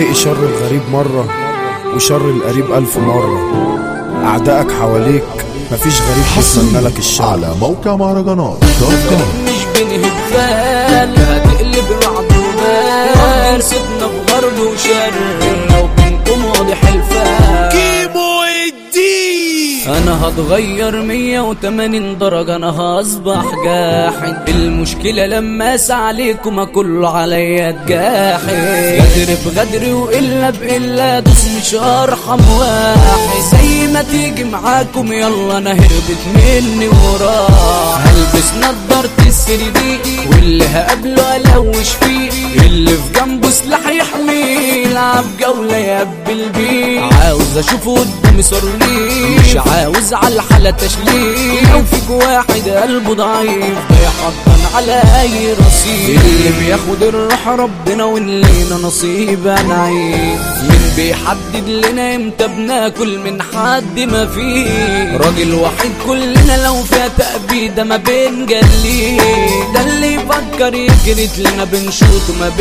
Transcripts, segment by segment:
اتقي شر الغريب مرة وشر القريب 1000 مرة. أعدائك حواليك مفيش غريب يتمنى لك الشر. على موقع مهرجانات مش بنهب خال هتقلب رعد وبال صدنا في غرب وشر لو بينكم واضح الفال كيمو الدين. انا هتغير 180 درجة، انا هصبح جاحد. المشكلة لما اسعى عليكم كله عليا تجاحد. غدر بغدر وإلا بإلا دوس مش هرحم واحد. زي ما تيجي معاكم يلا انا هربت مني وراح. هلبس نضارة ال3D واللي هقابله الوش فيه. اللي في جنبه سلاح يحميه يلعب جولة يقبل بيه. عاوز اشوفه قدامي صار ليه، مش عاوز على الحالة تشليه. لو فيك واحد قلبه ضعيف بيحضن على اي رصيد. اللي بياخد الروح ربنا واللينا نصيب نعيم. مين بيحدد لنا امتى بناكل من حد ما فيه؟ راجل وحيد كلنا لو فيها تأبيدة ما بنجليه. ده اللي يفكر يجريت لنا بنشوطه ما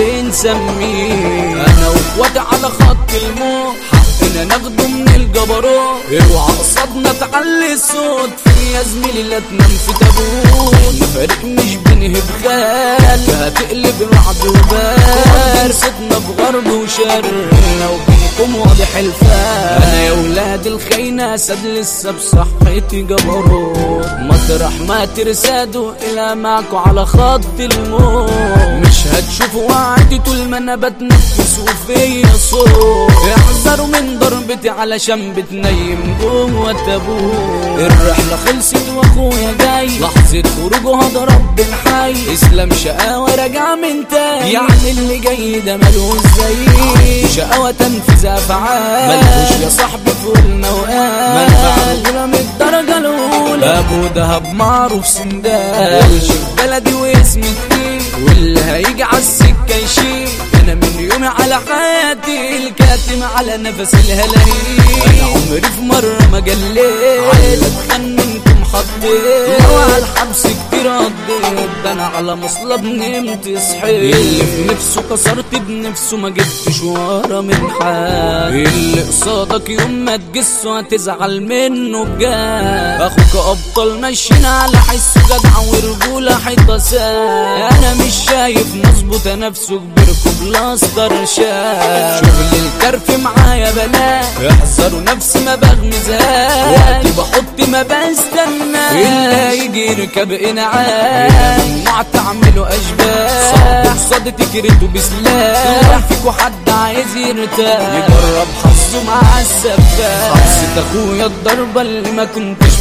بنسميه. انا واخواتي على خط الموت حقنا ناخده من الجبروت. اوعى قصادنا تعلي الصوت في يا زميلي لا تنام في تابوت. احنا فريق مش بنهب خال هتقلب رعد وبال صدنا في غرب وشر لو بينكم واضح الفال. انا يا ولاد الخينة اسد لسه بصحتي جبروت. مطرح ما ترسادوا الى معكوا على خط الموت. مش هتشوفوا وعدي طول ما انا بتنفس وفيا صوت. احذروا من ضربتي علشان بتنيم جوه التابوت. الرحلة خلصت واخويا جاي لحظة خروجه هضرب بالحي. اسلام شقاوة راجع من تاني يعني اللي جاي ده ملوش زي. شقاوة تنفذ افعال ملوش يا صاحبي فولنا وقال. منفعة من الدرجة الاولى ابو دهب معروف سندال. شيخ بلدي واسمي كتير واللي هيجي عالسكة يشيل. انا من يومي على حياتي الكاتم على نفس الهلاهيل. انا عمري في مرة ما جليت على اتخن منكم حطيت. لو على الحبس كتير قضيت ده انا على مصلب نمت صحيت. اللي في نفسه كسرت بنفسه ما جبتش ورا من حد. اللي قصادك يوم ما تجسه هتزعل منه بجد. اخوك ابطال ماشيين على حسه جدع ورجولة حيطة ساد. انا مش شايف نظبط نفسه كبيركم بلاستر شاب. شغل الكرف معايا بنات احذروا نفسي ما بغمزها. وقتي بحط ما بستنى اللي يجي يركب انعام. ممنوع تعملوا اشباه صعب قصاد تكرتوا بسلاح. فيكوا حد عايز يرتاح يجرب حظه مع السفاح. حسيت اخويا الضربة اللي ما كنتش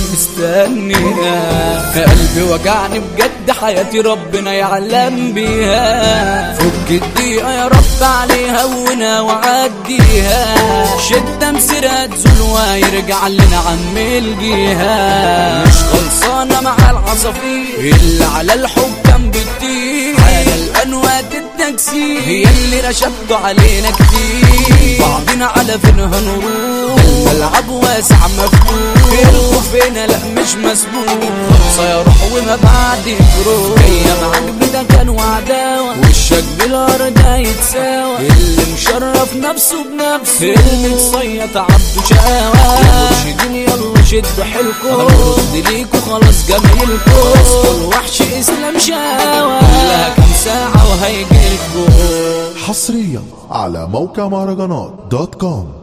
مستنيها. قلبي وجعني بجد حياتي ربنا يعلم بيها. فك الدقيقة يا رب عليها ونها وعديها. شدة مسيرها تزول ويرجع لنا عم الجيها. مش خلصانة مع العصافير اللي على الحب كان بتطير. على الأنوات التكسير هي اللي رشبتوا علينا كتير. بعضنا على فين هنروح الملعب واسع مفتوح. الخوفنا لا مش مسموح خلصة يا روح وما بعد جروح. جاية معاك بدا كان وعداوة وشك بالارض هيتساوى. اللي مشرف نفسه بنفسه اللي متصيط عبده شقاوة. يا مرشدين يلا شدوا حيلكوا هنرد ليكوا خلاص جمايلكوا. كل وحش اسلام شقاوة كلها كام ساعة وهيجيلكوا. حصريا على موقع مهرجانات .com.